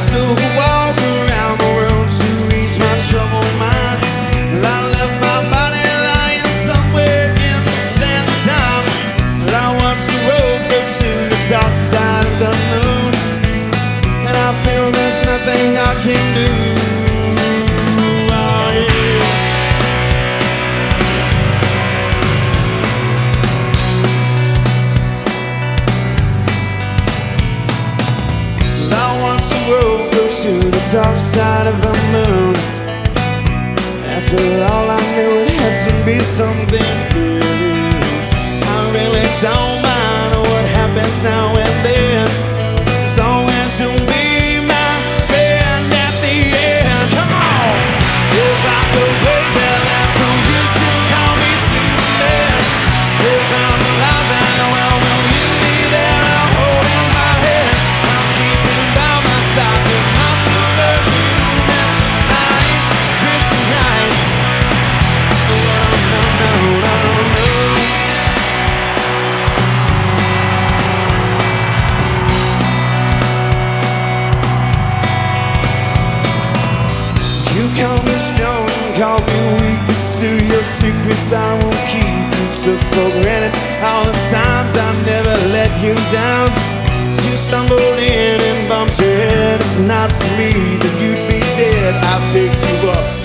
to walk around the world to ease my troubled mind. Well, I left my body lying somewhere in the sand of time. Well, I watched the road go to the dark side of the moon, and I feel there's nothing I can do. Oh, yeah. Well, I watched the road go to the dark side of the moon. After all, I knew it had to be something good. I really don't mind what happens now and then, as long as you'll be my friend at the end. Come on! If I go crazy, then will you still call me Superman? If I'm alive and well, will you be there and holding my hand? I'm keeping by my side, 'cause I'm superhuman. I ain't kryptonite. No, no, no, no, no. You call me strong, call me weak, but still your secrets I won't keep. You took for granted all the times I never let you down. You stumbled in and bumped your head. If not for me, then you'd be dead. I picked you up